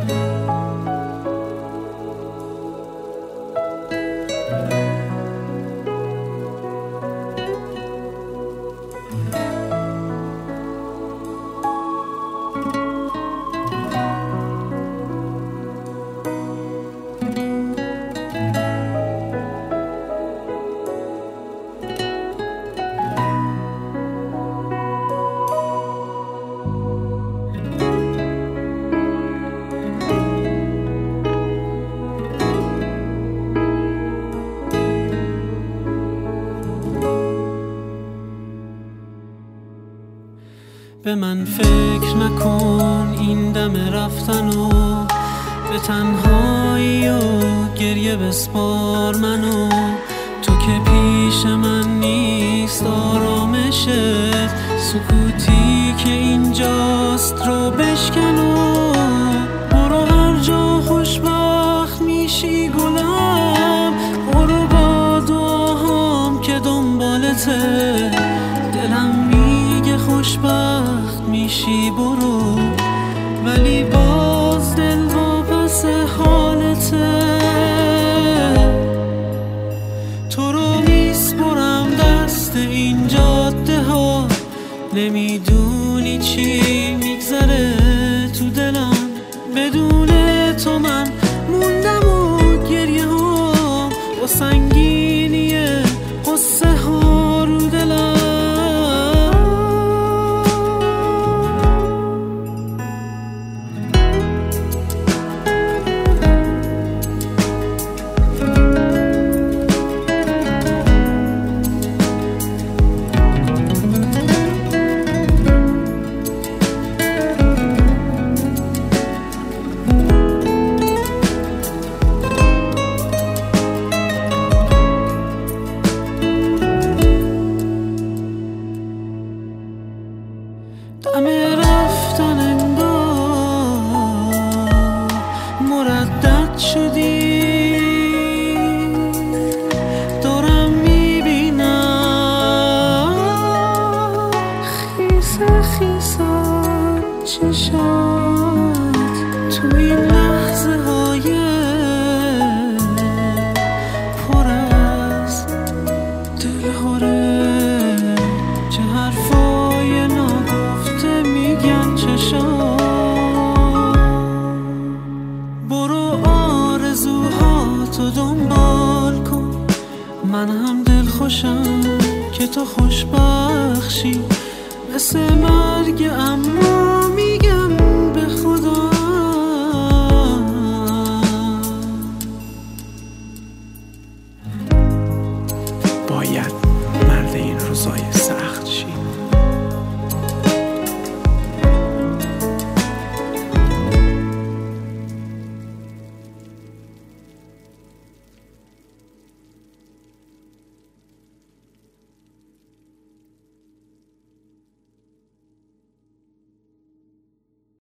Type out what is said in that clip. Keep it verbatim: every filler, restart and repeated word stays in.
به من فکر نکن این دم رفتنو، به تنهایی و گریه بسپار منو. تو که پیش من نیست آرامشت، سکوتی که اینجاست رو بشکنو. برو هر جا خوشبخت میشی گلم، برو با دعاهام که دنبالته. دلم میگه خوشبخت میشی برو، ولی باز دل واپس حالته. تو رو میسپرم دست این جاده ها، نمیدونی چی میگذره تو دلم. بدون تو من موندم و گریه ها و سنگینی قصه ها رو دلم. دم رفتن انگار مردد شدی، دارم میبینم خیسه خیسه چشات تو این لحظه های پر از دلهوره. چه حرفای ناگفته میگن چشام. برو آرزوهاتو دنبال کن، من هم دل خوشم که تو خوشبخشی. مثل مرگ اما میگم به خدا. باید مرد این روزای سخت